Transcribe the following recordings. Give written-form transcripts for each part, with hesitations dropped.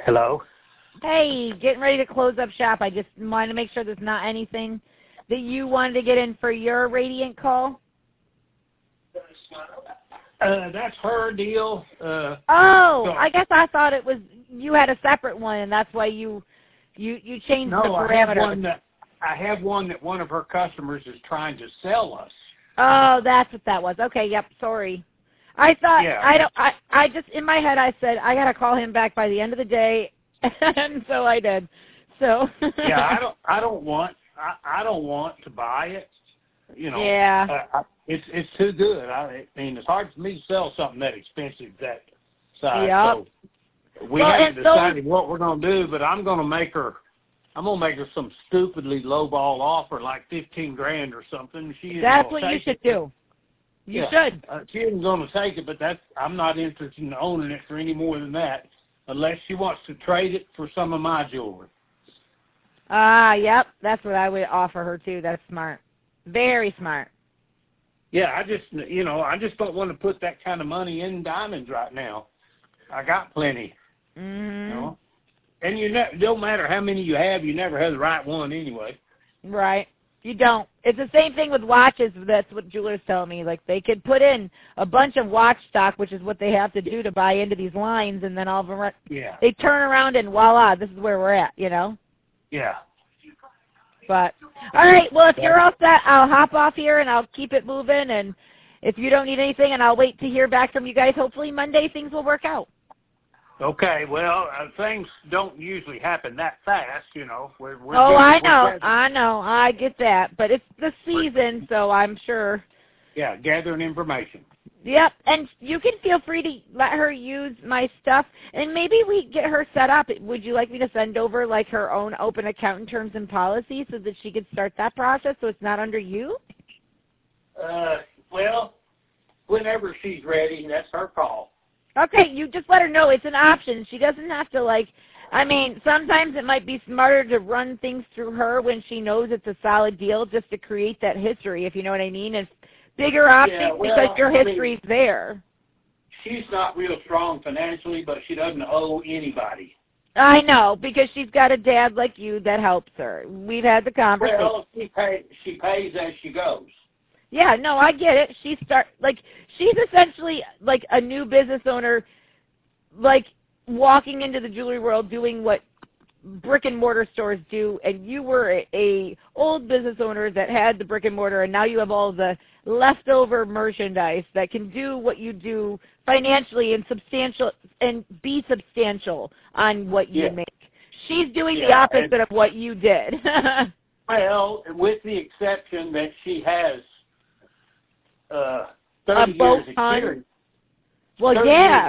Hello? Hey, getting ready to close up shop. I just wanted to make sure there's not anything that you wanted to get in for your Radiant call. That's her deal. I guess I thought it was you had a separate one, and that's why you changed the parameter. I have one that one of her customers is trying to sell us. Oh, that's what that was. Okay, yep, sorry. I thought I just in my head I said I gotta call him back by the end of the day, and so I did. So yeah, I don't want to buy it. You know, yeah, it's too good. I mean, it's hard for me to sell something that expensive that size. Yep. So we haven't decided what we're gonna do, but I'm gonna make her some stupidly lowball offer, like $15,000 or something. That's what you should do. You should. She isn't going to take it, but I'm not interested in owning it for any more than that, unless she wants to trade it for some of my jewelry. Yep. That's what I would offer her too. That's smart. Very smart. Yeah, I just don't want to put that kind of money in diamonds right now. I got plenty. Mm-hmm. You know? And it don't matter how many you have, you never have the right one anyway. Right. You don't. It's the same thing with watches. That's what jewelers tell me. Like, they could put in a bunch of watch stock, which is what they have to do to buy into these lines, and then all of them, they turn around and voila, this is where we're at, you know? Yeah. But, all right, well, if you're all set, I'll hop off here, and I'll keep it moving, and if you don't need anything, and I'll wait to hear back from you guys, hopefully Monday things will work out. Okay, well, things don't usually happen that fast, you know. I know. I get that. But it's the season, so I'm sure. Yeah, gathering information. Yep, and you can feel free to let her use my stuff, and maybe we get her set up. Would you like me to send over, like, her own open account in terms and policy so that she could start that process so it's not under you? Well, whenever she's ready, that's her call. Okay, you just let her know it's an option. She doesn't have to, sometimes it might be smarter to run things through her when she knows it's a solid deal just to create that history, if you know what I mean. It's bigger options because your history's there. She's not real strong financially, but she doesn't owe anybody. I know, because she's got a dad like you that helps her. We've had the conversation. Well, she pays as she goes. Yeah, no, I get it. She's essentially like a new business owner, like walking into the jewelry world doing what brick and mortar stores do, and you were a old business owner that had the brick and mortar, and now you have all the leftover merchandise that can do what you do financially and be substantial on what you make. She's doing the opposite of what you did. Well, with the exception that she has 30 years experience. Well, yeah.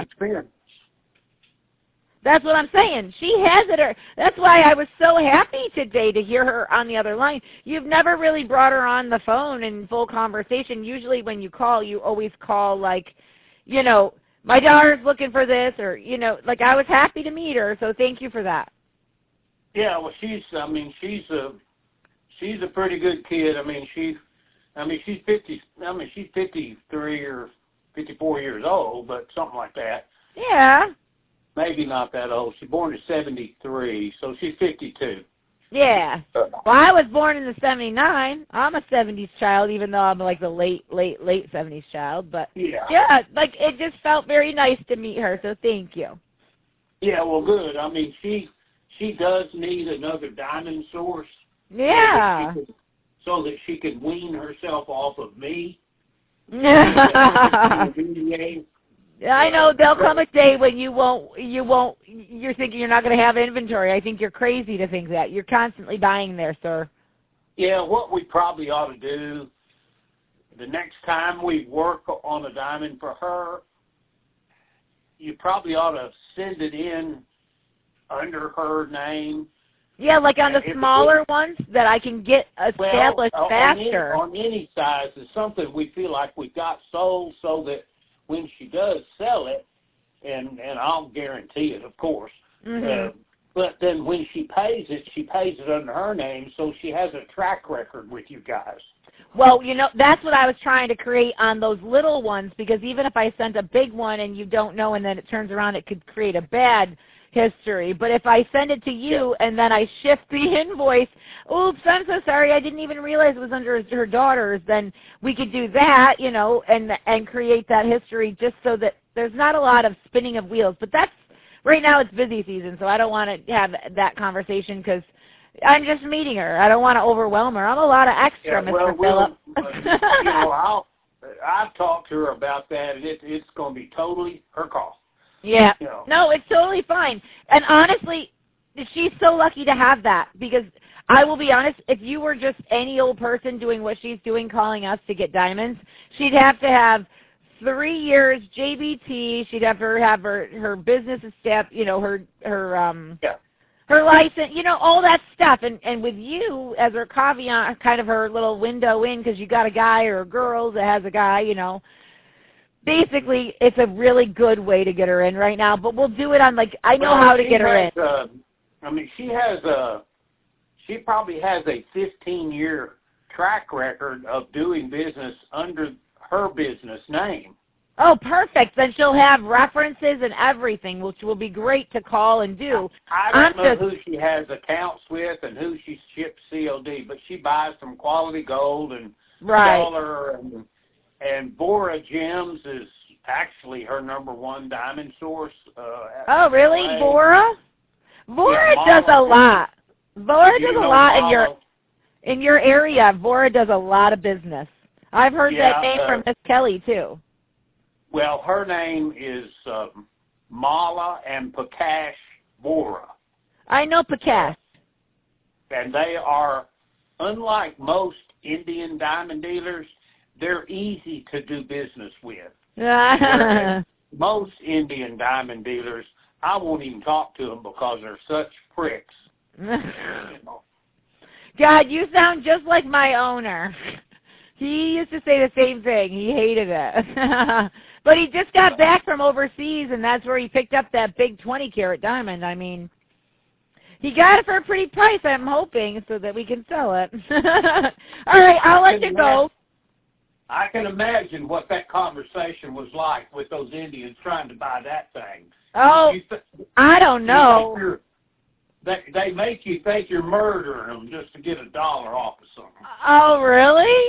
That's what I'm saying. She has it. That's why I was so happy today to hear her on the other line. You've never really brought her on the phone in full conversation. Usually when you call, you always call like, you know, my daughter's looking for this, or, you know, like I was happy to meet her, so thank you for that. Yeah, well, she's a pretty good kid. She's 53 or 54 years old, but something like that. Yeah. Maybe not that old. She's born in 73, so she's 52. Yeah. Well, I was born in the 79. I'm a 70s child, even though I'm like the late 70s child. But yeah, like it just felt very nice to meet her, so thank you. Yeah, well, good. I mean, she does need another diamond source. Yeah. So that she can wean herself off of me. I know there'll come a day when you won't, you're thinking you're not going to have inventory. I think you're crazy to think that. You're constantly buying there, sir. Yeah, what we probably ought to do, the next time we work on a diamond for her, you probably ought to send it in under her name. Yeah, like on the smaller ones that I can get established faster. On any size is something we feel like we got sold, so that when she does sell it, and I'll guarantee it, of course, But then when she pays it under her name, so she has a track record with you guys. Well, that's what I was trying to create on those little ones, because even if I sent a big one and you don't know and then it turns around, it could create a bad history. But if I send it to you and then I shift the invoice, oops, I'm so sorry, I didn't even realize it was under her daughter's, then we could do that, and create that history just so that there's not a lot of spinning of wheels. But right now it's busy season, so I don't want to have that conversation because I'm just meeting her. I don't want to overwhelm her. I'm a lot of extra, Mr. Phillip. I've talked to her about that, and it's going to be totally her call. Yeah. No, it's totally fine. And honestly, she's so lucky to have that, because I will be honest, if you were just any old person doing what she's doing, calling us to get diamonds, she'd have to have 3 years JBT. She'd have to have her business step, her license, all that stuff. And with you as her caveat, kind of her little window in, because you got a guy or a girl that has a guy, basically it's a really good way to get her in right now. But we'll do it on, I know how to get her in. She probably has a 15-year track record of doing business under her business name. Oh, perfect. Then she'll have references and everything, which will be great to call and do. I don't know who she has accounts with and who she ships COD, but she buys from Quality Gold and Dollar, and Bora Gems is actually her #1 diamond source. Oh, really? Bora? Bora does a lot. Bora does a lot in your area. Bora does a lot of business. I've heard that name from Miss Kelly, too. Well, her name is Mala and Prakash Bora. I know Prakash. And they are, unlike most Indian diamond dealers, they're easy to do business with. Most Indian diamond dealers, I won't even talk to them because they're such pricks. God, you sound just like my owner. He used to say the same thing. He hated it. But he just got back from overseas, and that's where he picked up that big 20-carat diamond. I mean, he got it for a pretty price, I'm hoping, so that we can sell it. All right, I'll let you go. I can imagine what that conversation was like with those Indians trying to buy that thing. Oh, I don't know. They make you think you're murdering them just to get $1 off of something. Oh, really?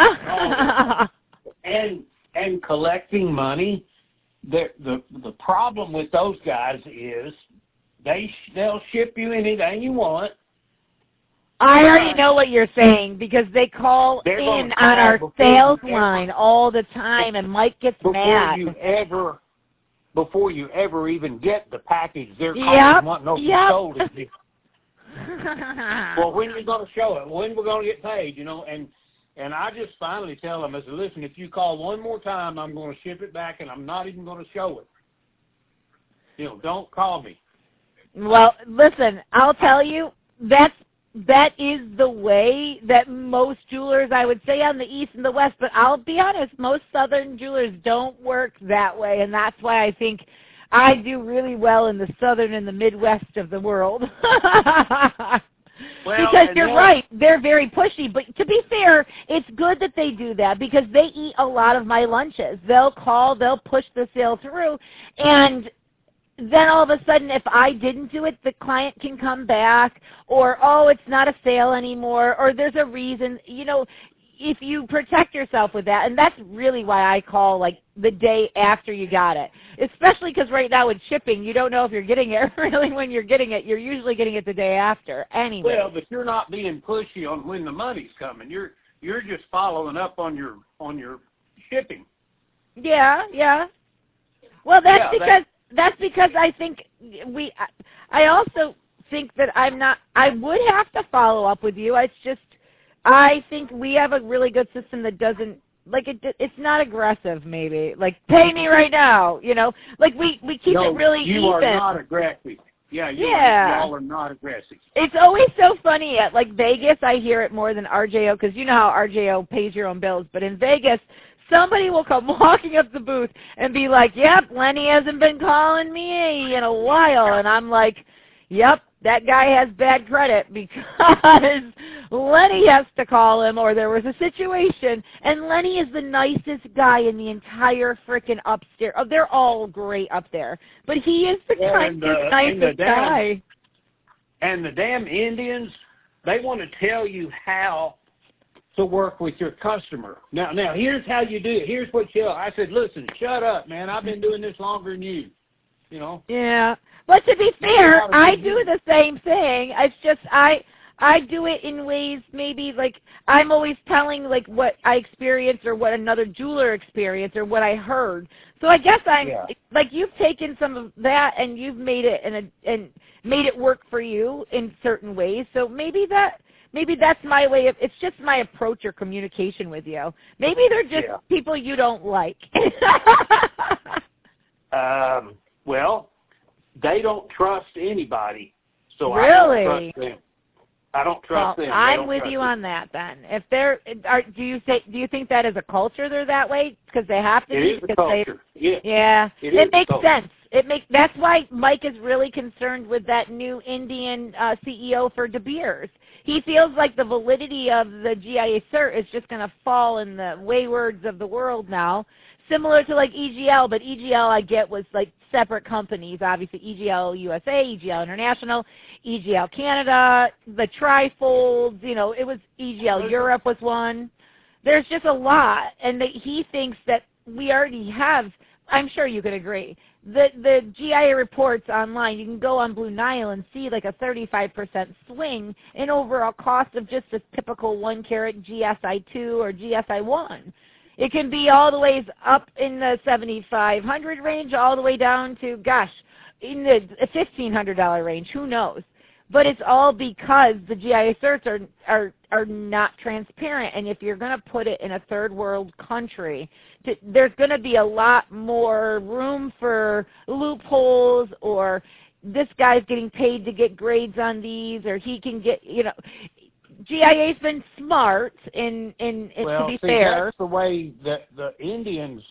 And collecting money. The problem with those guys is they'll ship you anything you want. I already know what you're saying, because they call in on our sales line all the time, and Mike gets mad. Before you ever even get the package, they're calling wanting to know if you sold it. Well, when are you going to show it? When we're going to get paid, And I just finally tell them, I said, listen, if you call one more time, I'm going to ship it back, and I'm not even going to show it. Don't call me. Well, listen, I'll tell you, that is the way that most jewelers, I would say, on the East and the West, but I'll be honest, most Southern jewelers don't work that way, and that's why I think I do really well in the Southern and the Midwest of the world. Because you're right, they're very pushy. But to be fair, it's good that they do that, because they eat a lot of my lunches. They'll call, they'll push the sale through, and then all of a sudden, if I didn't do it, the client can come back, or, oh, it's not a sale anymore, or there's a reason. If you protect yourself with that, and that's really why I call, the day after you got it, especially because right now with shipping, you don't know if you're getting it really when you're getting it. You're usually getting it the day after anyway. Well, but you're not being pushy on when the money's coming. You're just following up on your shipping. Yeah. Well, that's because I think I also think that I would have to follow up with you. It's just, I think we have a really good system that doesn't, it's not aggressive, maybe. Pay me right now, we keep it really even. You are not aggressive. Yeah, y'all are not aggressive. It's always so funny at, Vegas, I hear it more than RJO, because you know how RJO pays your own bills. But in Vegas, somebody will come walking up the booth and be like, yep, Lenny hasn't been calling me in a while. And I'm like, yep, that guy has bad credit because Lenny has to call him, or there was a situation, and Lenny is the nicest guy in the entire frickin' upstairs. Oh, they're all great up there, but he is the nicest guy. And the damn Indians, they want to tell you how to work with your customer. Now, here's how you do it. Here's what I said, listen, shut up, man. I've been doing this longer than you. Yeah. But to be fair, I do the same thing. It's just I do it in ways maybe like I'm always telling like what I experienced or what another jeweler experienced or what I heard. So I guess like you've taken some of that and you've made it and made it work for you in certain ways. So maybe that's my way of, it's just my approach or communication with you. Maybe they're just people you don't like. Well, they don't trust anybody, so really? I don't trust them. I'm with you on that then. If do you think that is a culture they're that way because they have to be? It is a culture. Yeah. It makes sense. That's why Mike is really concerned with that new Indian CEO for De Beers. He feels like the validity of the GIA cert is just going to fall in the waywards of the world now, similar to like EGL, but EGL I get was like separate companies, obviously EGL USA, EGL International, EGL Canada, the Trifolds, it was EGL Europe was one. There's just a lot, and he thinks that we already have, I'm sure you could agree, the GIA reports online, you can go on Blue Nile and see like a 35% swing in overall cost of just a typical 1 carat GSI2 or GSI1. It can be all the ways up in the $7,500 range, all the way down to, in the $1,500 range. Who knows? But it's all because the GIA certs are not transparent. And if you're going to put it in a third world country, there's going to be a lot more room for loopholes, or this guy's getting paid to get grades on these, or he can get, GIA's been smart to be fair. That's the way that the Indians,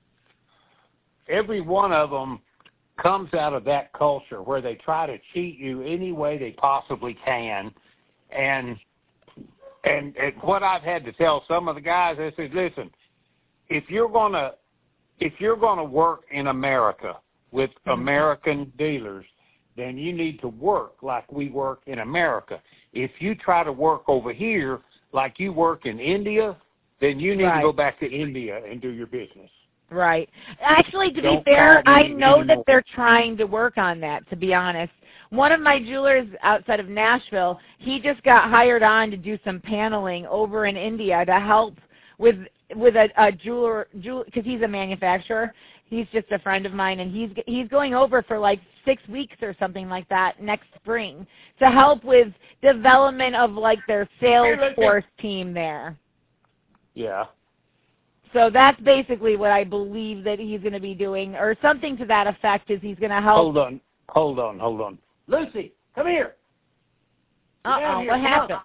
every one of them comes out of that culture where they try to cheat you any way they possibly can. And what I've had to tell some of the guys, I said, listen, if you're gonna work in America with American dealers, then you need to work like we work in America. If you try to work over here like you work in India, then you need to go back to India and do your business. Right. Actually, to be fair, I know that they're trying to work on that, to be honest. One of my jewelers outside of Nashville, he just got hired on to do some paneling over in India to help with a jeweler, because he's a manufacturer. He's just a friend of mine, and he's going over for like 6 weeks or something like that next spring to help with development of like their sales force team there. Yeah. So that's basically what I believe that he's going to be doing, or something to that effect, is he's going to help. Hold on. Lucy, come here. Uh-oh, what happened?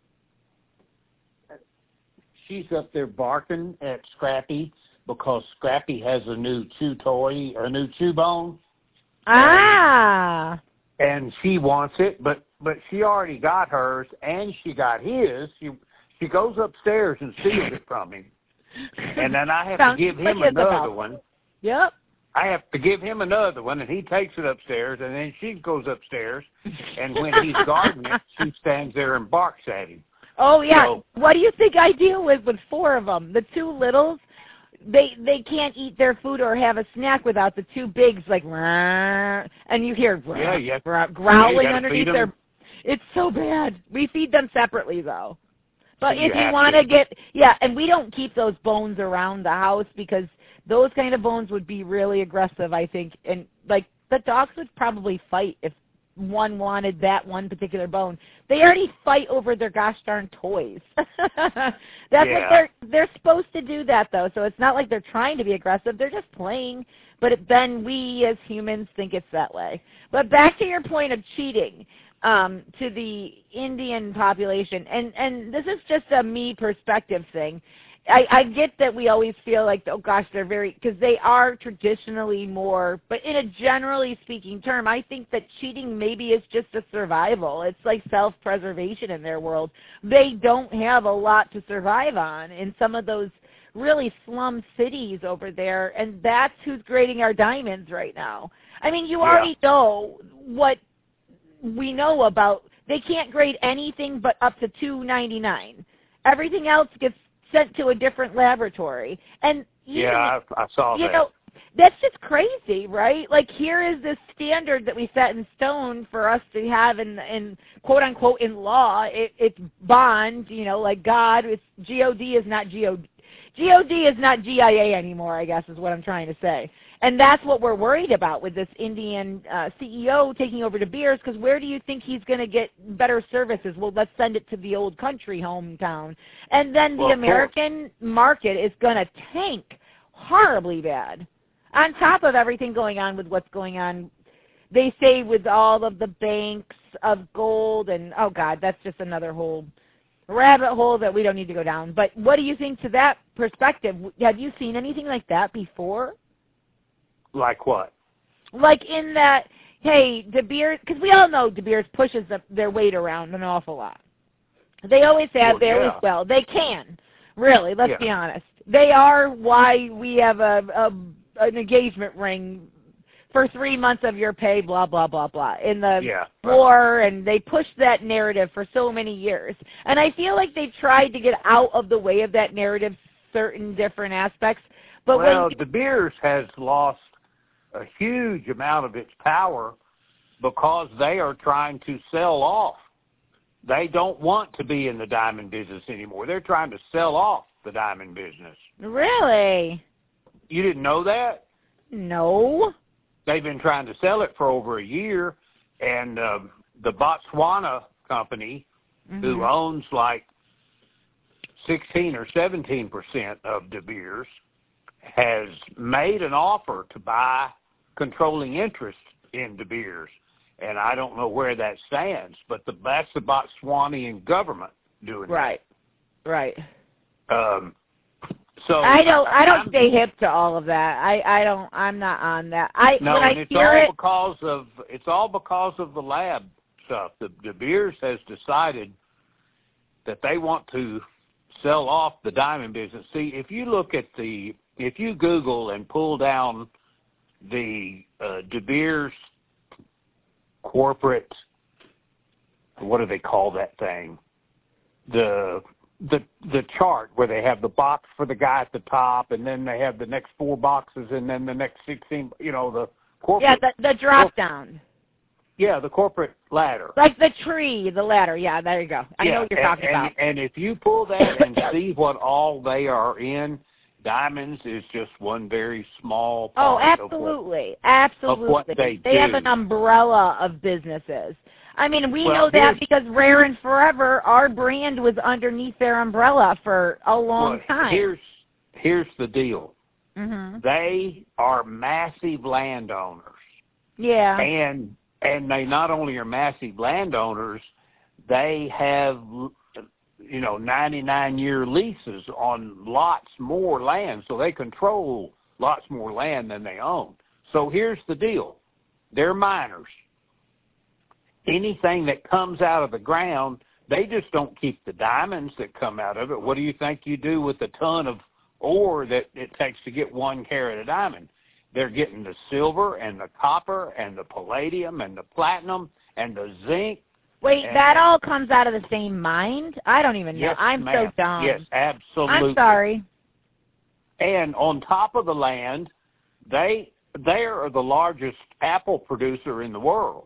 She's up there barking at Scrappy because Scrappy has a new chew toy, or a new chew bone. Ah. And she wants it, but she already got hers, and she got his. She goes upstairs and steals it from him. And then I have to give him another one. Yep. I have to give him another one, and he takes it upstairs, and then she goes upstairs, and when he's gardening, she stands there and barks at him. Oh, yeah. So, what do you think I deal with 4 of them? The 2 littles, they can't eat their food or have a snack without the 2 bigs, like, and you hear growling underneath their... It's so bad. We feed them separately, though. But if you want to get... Yeah, and we don't keep those bones around the house because those kind of bones would be really aggressive, I think. And, like, the dogs would probably fight if one wanted that one particular bone. They already fight over their gosh darn toys. What they're supposed to do that, though. So it's not like they're trying to be aggressive. They're just playing. But then we as humans think it's that way. But back to your point of cheating, to the Indian population, and this is just a me perspective thing. I get that we always feel like, oh gosh, they're because they are traditionally more, but in a generally speaking term, I think that cheating maybe is just a survival. It's like self-preservation in their world. They don't have a lot to survive on in some of those really slum cities over there, and that's who's grading our diamonds right now. I mean, you already know what we know about. They can't grade anything but up to 299. Everything else gets sent to a different laboratory. And I saw that. You know, that's just crazy, right? Like, here is this standard that we set in stone for us to have in quote unquote in law. It's bond, you know, like God. It's G-O-D is not G-O-D. G-O-D is not GIA anymore, I guess is what I'm trying to say. And that's what we're worried about with this Indian CEO taking over De Beers, because where do you think he's going to get better services? Well, let's send it to the old country hometown. And then the American market is going to tank horribly bad. On top of everything going on with what's going on, they say with all of the banks of gold and, oh, God, that's just another whole rabbit hole that we don't need to go down. But what do you think to that perspective? Have you seen anything like that before? Like what? Like in that, hey, De Beers, because we all know De Beers pushes their weight around an awful lot. They always have, they always will. They can, really, let's be honest. They are why we have an engagement ring for 3 months of your pay, blah, blah, blah, blah, in the war, and they pushed that narrative for so many years. And I feel like they've tried to get out of the way of that narrative, certain different aspects. But De Beers has lost a huge amount of its power because they are trying to sell off. They don't want to be in the diamond business anymore. They're trying to sell off the diamond business. Really? You didn't know that? No. They've been trying to sell it for over a year, and the Botswana company, who owns like 16 or 17% of De Beers, has made an offer to buy controlling interest in De Beers. And I don't know where that stands, but that's the Botswanian government doing that. Right. So I don't stay hip to all of that. I'm not on that. It's all because of the lab stuff. The De Beers has decided that they want to sell off the diamond business. See, if you Google and pull down the De Beers corporate, what do they call that thing? The chart where they have the box for the guy at the top, and then they have the next 4 boxes, and then the next 16. You know, the corporate. Yeah, the drop down. Yeah, the corporate ladder. Like the tree, the ladder. Yeah, there you go. I know what you're talking about. And if you pull that and see what all they are in, diamonds is just one very small part absolutely. Of what they do. They have an umbrella of businesses. I mean, we know that because Rare and Forever, our brand was underneath their umbrella for a long time. Here's the deal. They are massive landowners. Yeah. And they not only are massive landowners, they have 99-year leases on lots more land, so they control lots more land than they own. So here's the deal. They're miners. Anything that comes out of the ground, they just don't keep the diamonds that come out of it. What do you think you do with a ton of ore that it takes to get 1 carat of diamond? They're getting the silver and the copper and the palladium and the platinum and the zinc. Wait, that all comes out of the same mine? I don't even know. Yes, I'm ma'am. so dumb. Yes, absolutely. I'm sorry. And on top of the land, they are the largest apple producer in the world.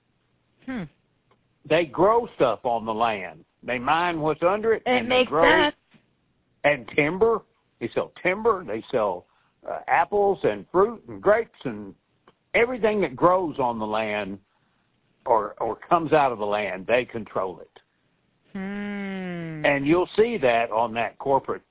They grow stuff on the land. They mine what's under it. It makes sense. And timber. They sell timber. They sell apples and fruit and grapes and everything that grows on the land or comes out of the land. They control it. And you'll see that on that corporate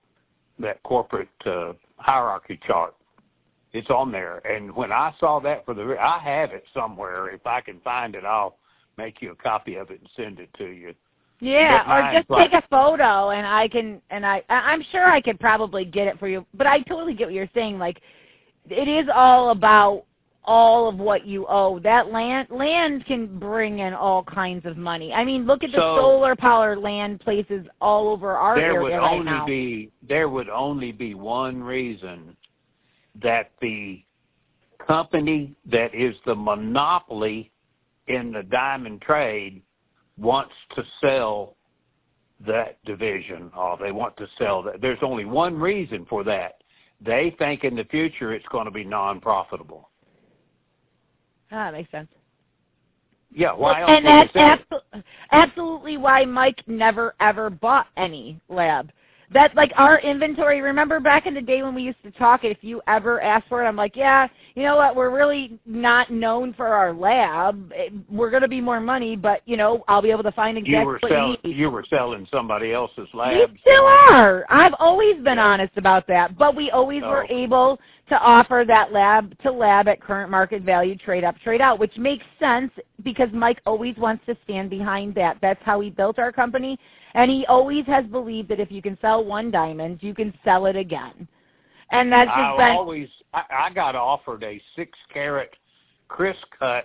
hierarchy chart. It's on there. And when I saw that I have it somewhere. If I can find it, I'll make you a copy of it and send it to you. Yeah, or just take a photo, and I'm sure I could probably get it for you. But I totally get what you're saying. Like, it is all about all of what you owe. That land can bring in all kinds of money. I mean, look at the solar power land places all over our area right now. There would only be one reason that the company that is the monopoly in the diamond trade wants to sell that division, or they want to sell that. There's only one reason for that. They think in the future it's going to be non-profitable. That makes sense. Yeah, why else? And that's absolutely why Mike never, ever bought any lab. That, like, our inventory, remember back in the day when we used to talk, if you ever asked for it, I'm like, yeah, you know what, we're really not known for our lab. We're going to be more money, but, you know, I'll be able to find exactly what you need. You were selling somebody else's lab. We still are. I've always been honest about that, but we always were able to offer that lab to lab at current market value, trade up, trade out, which makes sense because Mike always wants to stand behind that. That's how he built our company. And he always has believed that if you can sell one diamond, you can sell it again. And that's just I got offered a 6-carat Chris cut.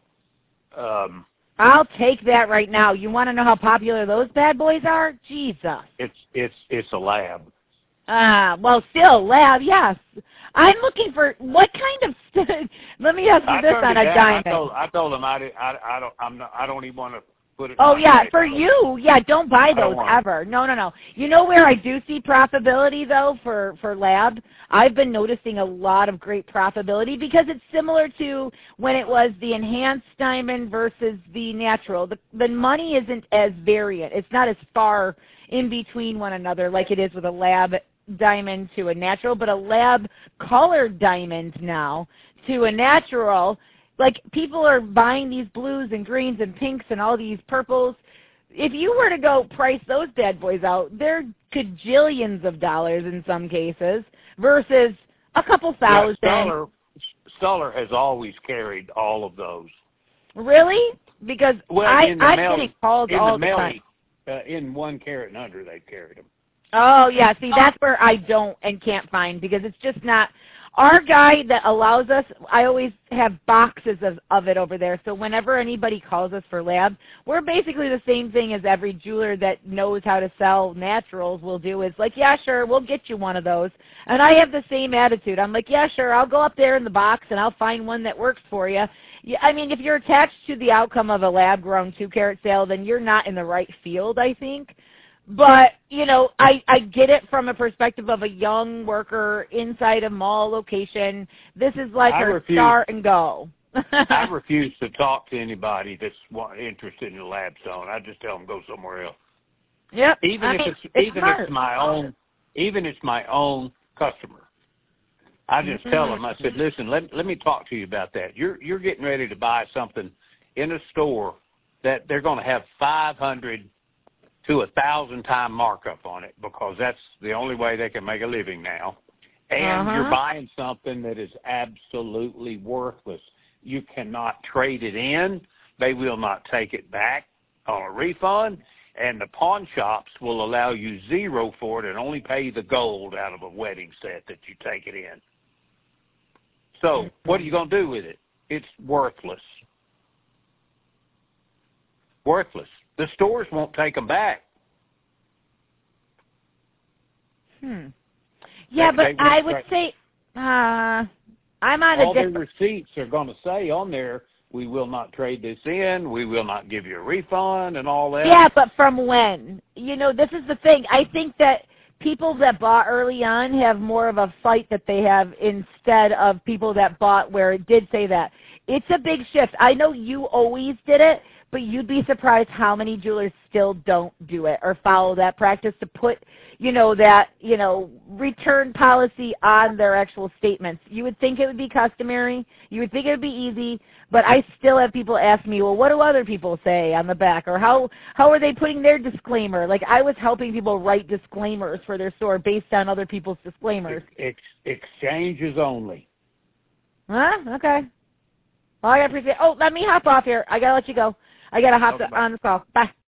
I'll take that right now. You want to know how popular those bad boys are? Jesus. It's a lab. Well, still lab, yes. I'm looking for what kind of. Let me ask you this on a diamond. I told him I don't even want to. Oh, yeah, for you, yeah, don't buy those ever. No. You know where I do see profitability, though, for lab? I've been noticing a lot of great profitability because it's similar to when it was the enhanced diamond versus the natural. The money isn't as variant. It's not as far in between one another like it is with a lab diamond to a natural, but a lab colored diamond now to a natural. Like, people are buying these blues and greens and pinks and all these purples. If you were to go price those bad boys out, they're gajillions of dollars in some cases versus a couple thousand. Yeah, Stoller has always carried all of those. Really? Because I'm getting calls all the time. In 1 carat and under, they've carried them. Oh, yeah. See, that's where I don't and can't find because it's just not. Our guy that allows us, I always have boxes of it over there. So whenever anybody calls us for lab, we're basically the same thing as every jeweler that knows how to sell naturals will do. Is like, yeah, sure, we'll get you one of those. And I have the same attitude. I'm like, yeah, sure, I'll go up there in the box and I'll find one that works for you. Yeah, I mean, if you're attached to the outcome of a lab-grown 2-carat sale, then you're not in the right field, I think. But, you know, I get it from a perspective of a young worker inside a mall location. This is like her start and go. I refuse to talk to anybody that's interested in the lab zone. I just tell them go somewhere else. Yep. Even if it's my own customer. I just tell them, I said, listen, let me talk to you about that. You're getting ready to buy something in a store that they're going to have 500 to 1,000 time markup on it because that's the only way they can make a living now. And you're buying something that is absolutely worthless. You cannot trade it in. They will not take it back on a refund. And the pawn shops will allow you zero for it and only pay the gold out of a wedding set that you take it in. So what are you going to do with it? It's worthless. Worthless. The stores won't take them back. Yeah, but I would say I'm on all the receipts are going to say on there, we will not trade this in, we will not give you a refund and all that. Yeah, but from when? You know, this is the thing. I think that people that bought early on have more of a fight that they have instead of people that bought where it did say that. It's a big shift. I know you always did it, but you'd be surprised how many jewelers still don't do it or follow that practice to put, that, return policy on their actual statements. You would think it would be customary. You would think it would be easy, but I still have people ask me, well, what do other people say on the back? Or how are they putting their disclaimer? Like, I was helping people write disclaimers for their store based on other people's disclaimers. Exchanges only. Huh? Okay. Well, I appreciate it. Oh, let me hop off here. I got to let you go. I got to hop on the call. Bye.